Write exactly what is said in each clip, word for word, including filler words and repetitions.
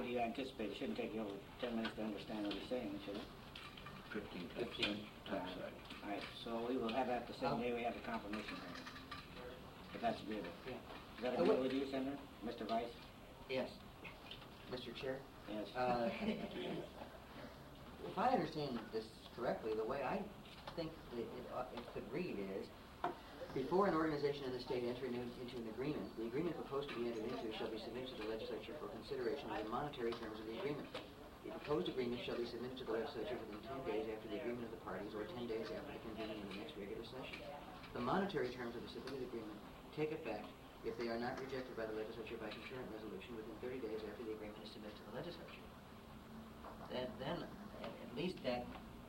do you anticipate? It shouldn't take you over ten minutes to understand what he's saying, should it? Fifteen. Fifteen. Tax side. All right, so we will have that the same day we have the confirmation hearing. If that's agreeable. Yeah. Is that So okay what- with you, Senator? Mister Vice? Yes. Mister Chair? Yes. Uh, If I understand this correctly, the way I think that it, uh, it could read is, before an organization in the state enter into, into an agreement, the agreement proposed to be entered into shall be submitted to the legislature for consideration of the monetary terms of the agreement. The proposed agreement shall be submitted to the legislature within ten days after the agreement of the parties or ten days after the convening of the next regular session. The monetary terms of the submitted agreement take effect if they are not rejected by the legislature by concurrent resolution within thirty days after the agreement is submitted to the legislature. Then, then at, at least that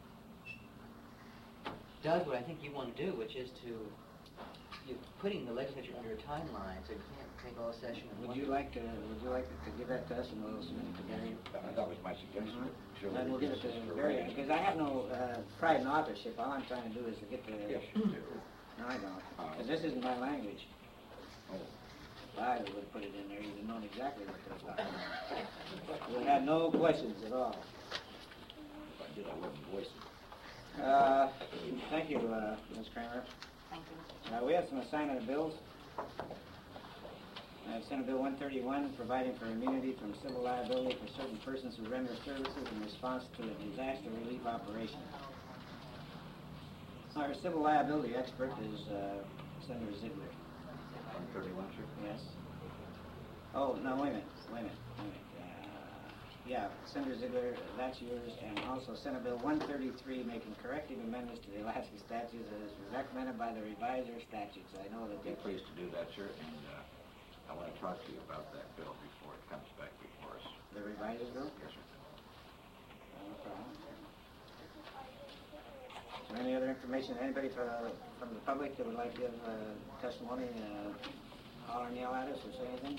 does what I think you want to do, which is to, you're putting the legislature under a timeline, so you can't take all session at Would once. you like to, would you like to give that to us and we'll submit it to Gary? That was my suggestion. Sure, Then we'll give it to this is for Gary, Ray. because I have no uh, pride in authorship. All I'm trying to do is to get the... Yes, you do. No, I don't. Uh, Because this isn't my language. Oh. I would have put it in there, you'd have known exactly what they're talking about. We had no questions at all. If I did, I wouldn't voice it. Uh, Thank you, uh, Miz Kramer. Thank you. Uh, We have some assignment of bills. I have Senate Bill one thirty-one, providing for immunity from civil liability for certain persons who render services in response to a disaster relief operation. Our civil liability expert is uh, Senator Ziegler. one thirty-one, sir? Yes. Oh, no, wait a minute, wait a minute, wait a minute. Uh, Yeah, Senator Ziegler, that's yours, and also Senate Bill one thirty-three, making corrective amendments to the Alaska statutes as recommended by the reviser statutes. I know that Be they... pleased to do that, sir, and uh, I want to talk to you about that bill before it comes back before us. The revisers bill? Yes, sir. No problem. Is there any other information, anybody from, from the public that would like to give uh, testimony, uh, holler and yell at us or say anything?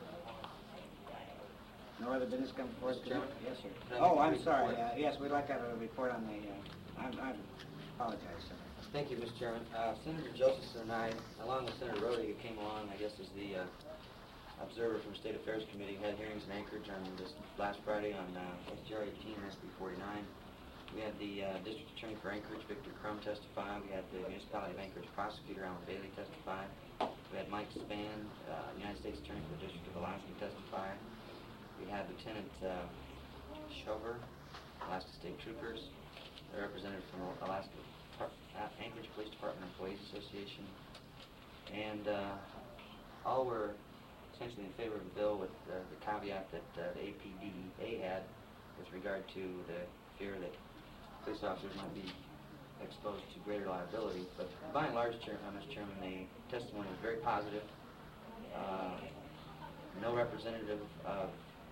No other business come before us? Mister Chairman? Yes, sir. Can I Oh, make a I'm brief sorry, report? uh, yes, we'd like to have a report on the, uh, I'm- I apologize, sir. Thank you, Mister Chairman. Uh, Senator Josephson and I, along with Senator Rhodey, who came along, I guess, as the uh, observer from State Affairs Committee, had hearings in Anchorage on this last Friday on uh, S J R eighteen and S B forty-nine. We had the uh, District Attorney for Anchorage, Victor Crum, testify. We had the Municipality of Anchorage Prosecutor, Alan Bailey, testify. We had Mike Spann, uh, United States Attorney for the District of Alaska, testify. We had Lieutenant uh, Shover, Alaska State Troopers, a representative from Alaska Par- uh, Anchorage Police Department Employees Association, and uh, all were essentially in favor of the bill with uh, the caveat that uh, the A P D E A had with regard to the fear that police officers might be exposed to greater liability. But by and large, Chair, uh, Mister Chairman, the testimony was very positive. Uh, no representative of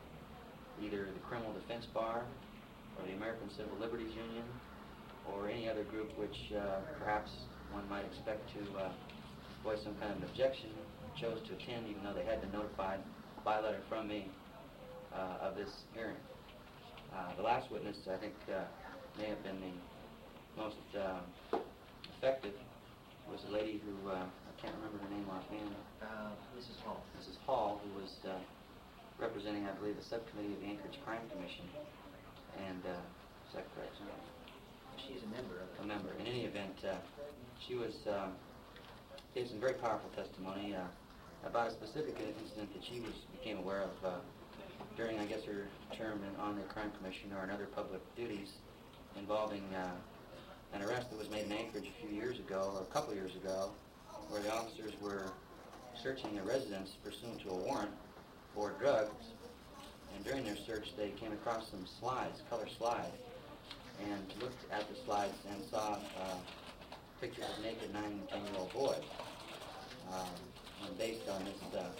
either the Criminal Defense Bar or the American Civil Liberties Union or any other group which uh, perhaps one might expect to uh, voice some kind of objection chose to attend, even though they had been notified by letter from me uh, of this hearing. Uh, the last witness, I think, uh, may have been the most uh, effective, was a lady who, uh, I can't remember her name offhand. Uh, Missus Hall. Missus Hall, who was uh, representing, I believe, the subcommittee of the Anchorage Crime Commission. And, uh, is that correct, sir? She's a member of A it. member. In any event, uh, she was, um, gave some very powerful testimony uh, about a specific incident that she was became aware of uh, during, I guess, her term in, on the Crime Commission or in other public duties involving uh, an arrest that was made in Anchorage a few years ago, or a couple years ago, where the officers were searching a residence pursuant to a warrant for drugs, and during their search they came across some slides, color slides, and looked at the slides and saw uh, pictures of naked nine and ten year old boys. Um, and based on this uh,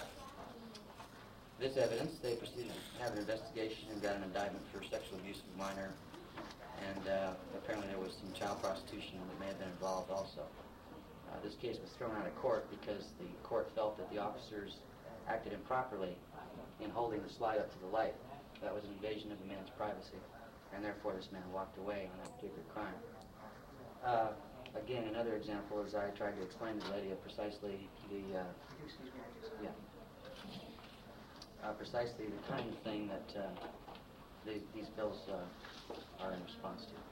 this evidence, they proceeded to have an investigation and got an indictment for sexual abuse of a minor, and uh, apparently there was some child prostitution that may have been involved also. Uh, this case was thrown out of court because the court felt that the officers acted improperly in holding the slide up to the light. That was an invasion of the man's privacy, and therefore this man walked away on that particular crime. Uh, again, another example is I tried to explain to the lady of precisely the... Uh, Excuse me, I just... yeah. uh, precisely the kind of thing that uh, these, these bills uh, are in response to.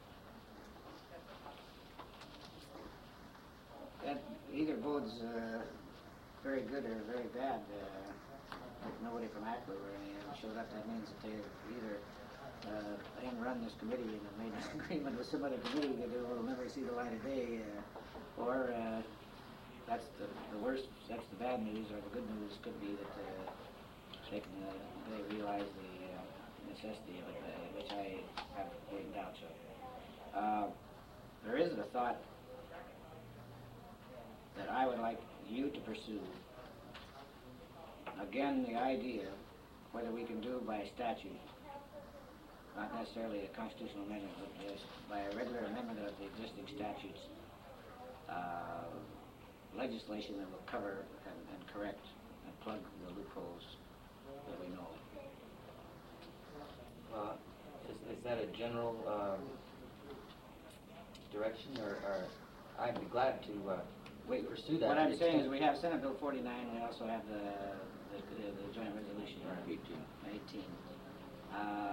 That either bodes uh, very good or very bad. Uh, if nobody from ACLA or any of them showed up, that means that they either uh, ain't run this committee and have made an agreement with some other committee that will never see the light of day, uh, or uh, that's the, the worst, that's the bad news, or the good news could be that uh, they can, uh, they realize the uh, necessity of it, uh, which I have great doubts of. Uh, there is a thought that I would like you to pursue. Again, the idea, whether we can do by statute, not necessarily a constitutional amendment, but just by a regular amendment of the existing statutes, uh, legislation that will cover and, and correct and plug the loopholes that we know. Uh, is, is that a general uh, direction, or, or I'd be glad to uh, We, pursue that? what to I'm the saying is extent- we have Senate Bill forty-nine, we also have the, the, the, the joint resolution. eighteen. eighteen. Uh,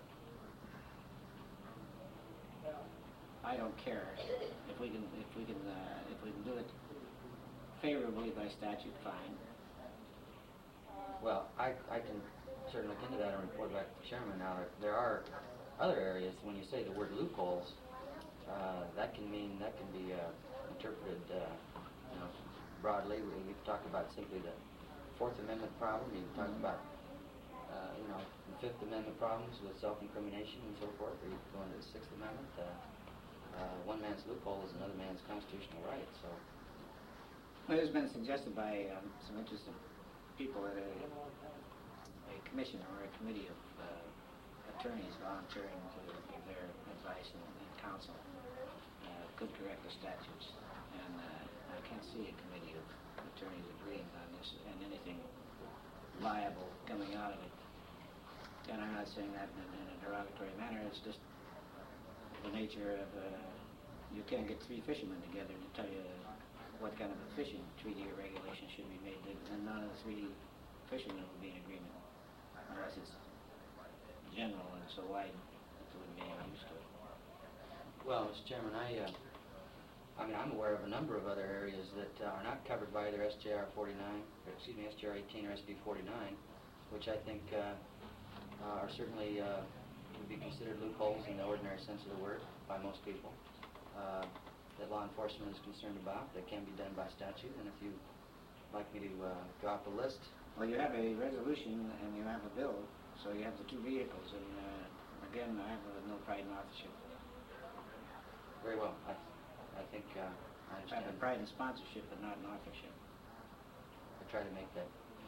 I don't care if we can, if we can, uh, if we can do it favorably by statute, fine. Well, I, I can certainly look into that and report back to the chairman. Now, there are other areas, when you say the word loopholes, uh, that can mean, that can be uh, interpreted, uh, you know, broadly. We, we can talk about simply the Fourth Amendment problem. You can talk about, uh, you know, the Fifth Amendment problems with self-incrimination and so forth. Or you can go into the Sixth Amendment. Uh, uh, one man's loophole is another man's constitutional right. So, Well, it has been suggested by um, some interested people that a, a commission or a committee of uh, attorneys volunteering to give their advice and, and counsel uh, could correct the statutes. And uh, I can't see a committee of attorneys agreeing on this and anything liable coming out of it. And I'm not saying that in, in a derogatory manner. It's just the nature of uh, you can't get three fishermen together to tell you what kind of a fishing treaty or regulation should be made, and none of the three fishermen will be in agreement unless it's general and so wide that there wouldn't be any use to it. well, Mister Chairman, I, uh, I mean, I'm aware of a number of other areas that uh, are not covered by either S J R forty-nine, or excuse me, S J R eighteen or S B forty-nine, which I think uh, uh, are certainly uh, would be considered loopholes in the ordinary sense of the word by most people. Uh, that law enforcement is concerned about, that can be done by statute, and if you'd like me to uh, drop a list. Well, you have a resolution and you have a bill, so you have the two vehicles, and uh, again, I have uh, no pride in authorship. Very well, I, I think uh, I I understand. have a pride in sponsorship, but not in authorship. I try to make that.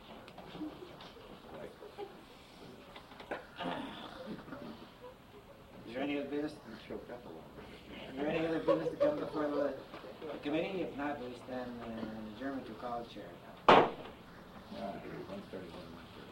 Is there any other business? You choked up a little bit. Is there any other business to come before the, the committee? If not, we stand uh, adjournment to call the chair. one thirty-one, one thirty.